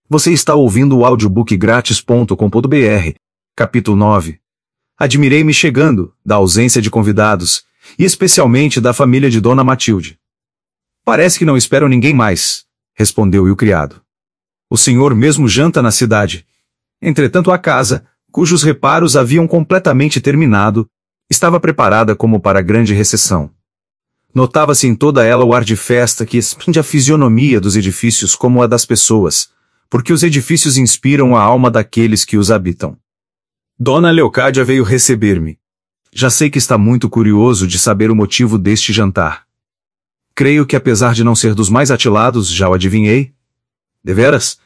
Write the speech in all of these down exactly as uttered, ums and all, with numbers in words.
Você está ouvindo o audiobook grátis ponto com ponto br, capítulo nove. Admirei-me chegando, da ausência de convidados, e especialmente da família de Dona Matilde. Parece que não esperam ninguém mais, respondeu-lhe o criado. O senhor mesmo janta na cidade. Entretanto a casa, cujos reparos haviam completamente terminado, estava preparada como para grande recepção. Notava-se em toda ela o ar de festa que expande a fisionomia dos edifícios como a das pessoas, porque os edifícios inspiram a alma daqueles que os habitam. Dona Leocádia veio receber-me. Já sei que está muito curioso de saber o motivo deste jantar. Creio que apesar de não ser dos mais atilados, já o adivinhei. Deveras?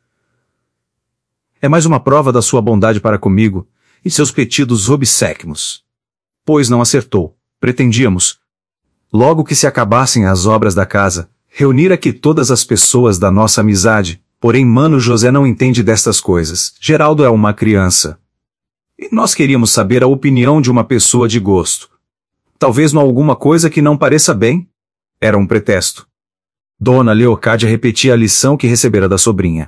É mais uma prova da sua bondade para comigo e seus pedidos obséquimos. Pois não acertou. Pretendíamos, logo que se acabassem as obras da casa, reunir aqui todas as pessoas da nossa amizade, porém Mano José não entende destas coisas. Geraldo é uma criança. E nós queríamos saber a opinião de uma pessoa de gosto. Talvez não alguma coisa que não pareça bem? Era um pretexto. Dona Leocádia repetia a lição que recebera da sobrinha.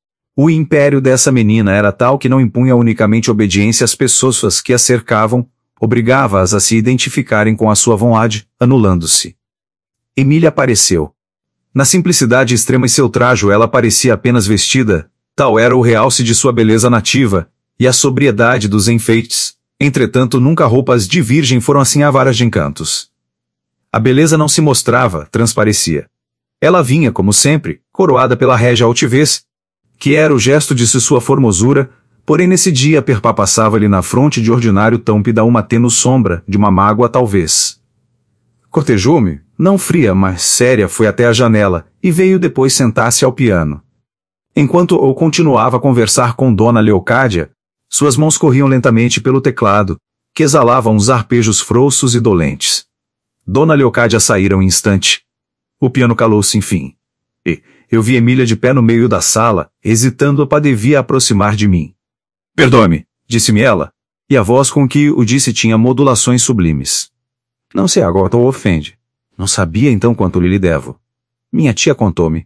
O império dessa menina era tal que não impunha unicamente obediência às pessoas que a cercavam, obrigava-as a se identificarem com a sua vontade, anulando-se. Emília apareceu. Na simplicidade extrema e seu trajo ela parecia apenas vestida, tal era o realce de sua beleza nativa, e a sobriedade dos enfeites, entretanto nunca roupas de virgem foram assim avaras de encantos. A beleza não se mostrava, transparecia. Ela vinha, como sempre, coroada pela régia altivez, que era o gesto de sua formosura, porém nesse dia perpassava-lhe na fronte de ordinário tâmpida uma tênue sombra, de uma mágoa talvez. Cortejou-me, não fria, mas séria, foi até a janela, e veio depois sentar-se ao piano. Enquanto eu continuava a conversar com Dona Leocádia, suas mãos corriam lentamente pelo teclado, que exalava uns arpejos frouxos e dolentes. Dona Leocádia saíra um instante. O piano calou-se enfim. E eu vi Emília de pé no meio da sala, hesitando para devia aproximar de mim. Perdoe-me, disse-me ela, e a voz com que o disse tinha modulações sublimes. Não se agora ou ofende. Não sabia então quanto lhe devo. Minha tia contou-me.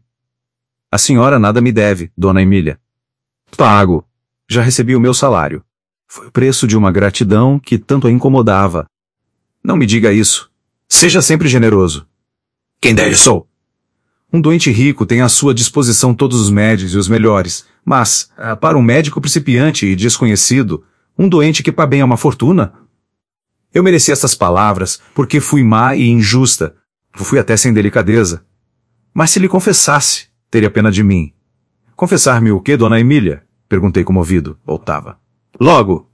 A senhora nada me deve, Dona Emília. Pago. Já recebi o meu salário. Foi o preço de uma gratidão que tanto a incomodava. Não me diga isso. Seja sempre generoso. Quem deve sou? Um doente rico tem à sua disposição todos os médios e os melhores, mas, para um médico principiante e desconhecido, um doente que paga bem a uma fortuna? Eu mereci estas palavras porque fui má e injusta, fui até sem delicadeza. Mas se lhe confessasse, teria pena de mim. Confessar-me o quê, Dona Emília? Perguntei comovido. Voltava. Logo!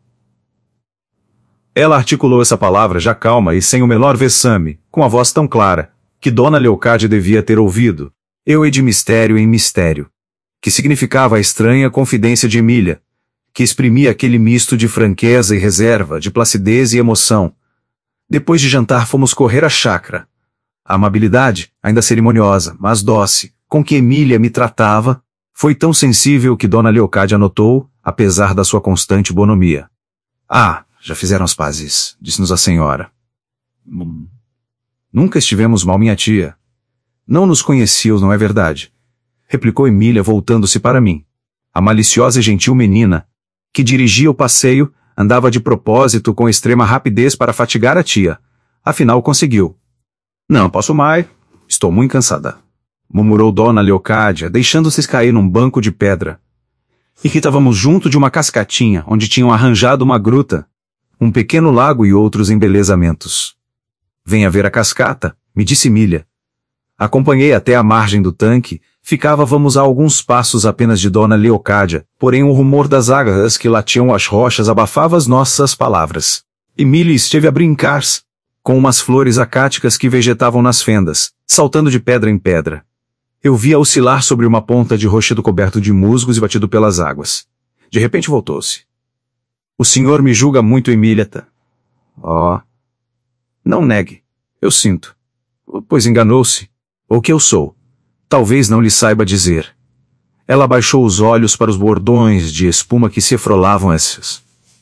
Ela articulou essa palavra já calma e sem o menor vexame, com a voz tão clara, que Dona Leocádia devia ter ouvido. Eu e de mistério em mistério. Que significava a estranha confidência de Emília, que exprimia aquele misto de franqueza e reserva, de placidez e emoção. Depois de jantar fomos correr à chácara. A amabilidade, ainda cerimoniosa, mas doce, com que Emília me tratava, foi tão sensível que Dona Leocádia notou, apesar da sua constante bonomia. Ah, já fizeram as pazes, disse-nos a senhora. Hum. Nunca estivemos mal, minha tia. Não nos conheciam, não é verdade? Replicou Emília voltando-se para mim. A maliciosa e gentil menina, que dirigia o passeio, andava de propósito com extrema rapidez para fatigar a tia. Afinal conseguiu. Não posso mais. Estou muito cansada. Murmurou Dona Leocádia, deixando-se cair num banco de pedra. E que estávamos junto de uma cascatinha, onde tinham arranjado uma gruta, um pequeno lago e outros embelezamentos. Venha ver a cascata, me disse Emília. Acompanhei até a margem do tanque, ficávamos a alguns passos apenas de Dona Leocádia, porém o rumor das águas que latiam as rochas abafava as nossas palavras. Emília esteve a brincar com umas flores acáticas que vegetavam nas fendas, saltando de pedra em pedra. Eu via oscilar sobre uma ponta de rochedo coberto de musgos e batido pelas águas. De repente voltou-se. O senhor me julga muito, Emília. Oh. Não negue. Eu sinto. Pois enganou-se. Ou que eu sou. Talvez não lhe saiba dizer. Ela baixou os olhos para os bordões de espuma que se efrolavam esses.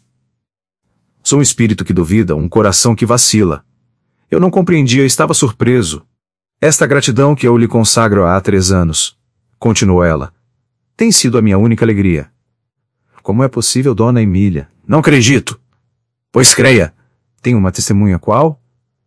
Sou um espírito que duvida, um coração que vacila. Eu não compreendia, estava surpreso. Esta gratidão que eu lhe consagro há três anos, continuou ela, Tem sido a minha única alegria. Como é possível, dona Emília? Não acredito. Pois creia. Tem uma testemunha qual?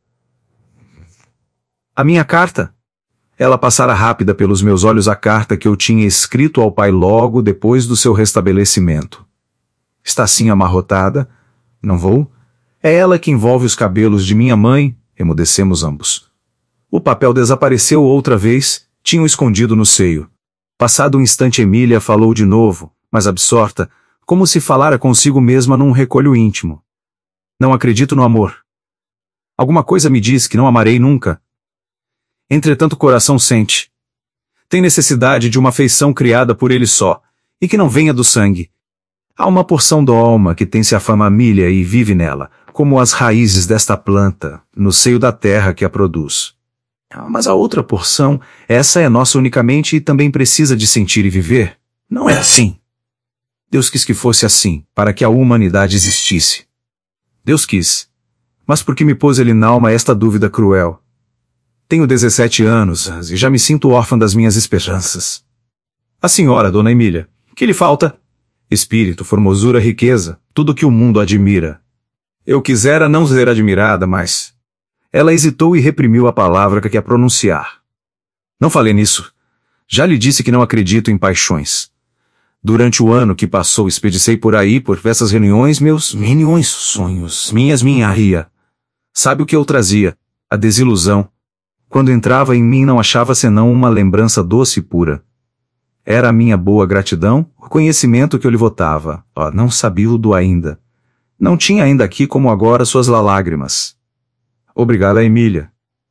A minha carta. Ela passara rápida pelos meus olhos a carta que eu tinha escrito ao pai logo depois do seu restabelecimento. Está assim amarrotada? Não vou? É ela que envolve os cabelos de minha mãe, emudecemos ambos. O papel desapareceu outra vez, tinha-o escondido no seio. Passado um instante Emília falou de novo, mas absorta, como se falara consigo mesma num recolho íntimo. Não acredito no amor. Alguma coisa me diz que não amarei nunca. Entretanto o coração sente. Tem necessidade de uma afeição criada por ele só, e que não venha do sangue. Há uma porção da alma que tem-se a família e vive nela, como as raízes desta planta, no seio da terra que a produz. Mas a outra porção, essa é nossa unicamente e também precisa de sentir e viver. Não é assim. Deus quis que fosse assim, para que a humanidade existisse. Deus quis. Mas por que me pôs ele na alma esta dúvida cruel? Tenho dezessete anos e já me sinto órfã das minhas esperanças. A senhora, dona Emília, que lhe falta? Espírito, formosura, riqueza, tudo que o mundo admira. Eu quisera não ser admirada, mas... Ela hesitou e reprimiu a palavra que quer pronunciar. Não falei nisso. Já lhe disse que não acredito em paixões. Durante o ano que passou expedicei por aí por essas reuniões meus milhões sonhos, minhas minha ria. Sabe o que eu trazia? A desilusão. Quando entrava em mim não achava senão uma lembrança doce e pura. Era a minha boa gratidão, o conhecimento que eu lhe votava. Oh, não sabia-o ainda. Não tinha ainda aqui como agora suas lágrimas. Obrigada, Emília.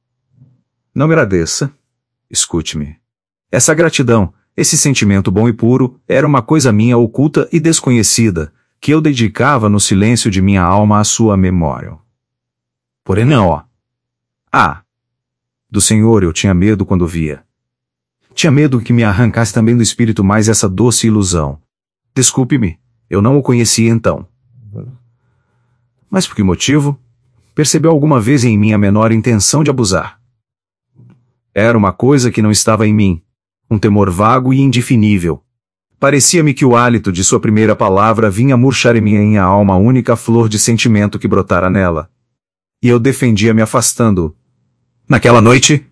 Não me agradeça. Escute-me. Essa gratidão, esse sentimento bom e puro, era uma coisa minha oculta e desconhecida, que eu dedicava no silêncio de minha alma à sua memória. Porém não, ó. Ah! Do Senhor eu tinha medo quando via. Tinha medo que me arrancasse também do espírito mais essa doce ilusão. Desculpe-me, eu não o conhecia então. Mas por que motivo? Percebeu alguma vez em mim a menor intenção de abusar? Era uma coisa que não estava em mim. Um temor vago e indefinível. Parecia-me que o hálito de sua primeira palavra vinha murchar em minha alma a única flor de sentimento que brotara nela. E eu defendia-me afastando-o. Naquela noite...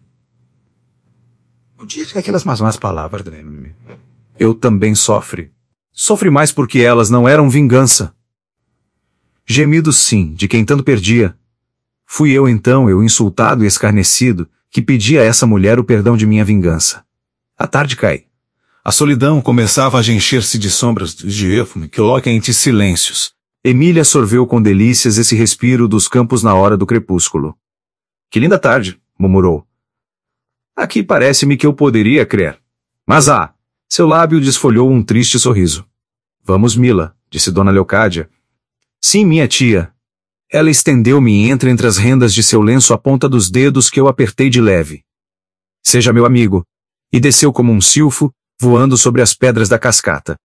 Eu disse aquelas más, más palavras. Eu também sofre. Sofre mais porque elas não eram vingança. Gemidos sim, de quem tanto perdia. Fui eu então, eu insultado e escarnecido, que pedi a essa mulher o perdão de minha vingança. A tarde cai. A solidão começava a encher-se de sombras de ermo que coloca entre silêncios. Emília sorveu com delícias esse respiro dos campos na hora do crepúsculo. Que linda tarde, murmurou. Aqui parece-me que eu poderia crer. Mas ah, seu lábio desfolhou um triste sorriso. Vamos, Mila, disse Dona Leocádia. Sim, minha tia. Ela estendeu-me entre entre as rendas de seu lenço a ponta dos dedos que eu apertei de leve. Seja meu amigo. E desceu como um silfo, voando sobre as pedras da cascata.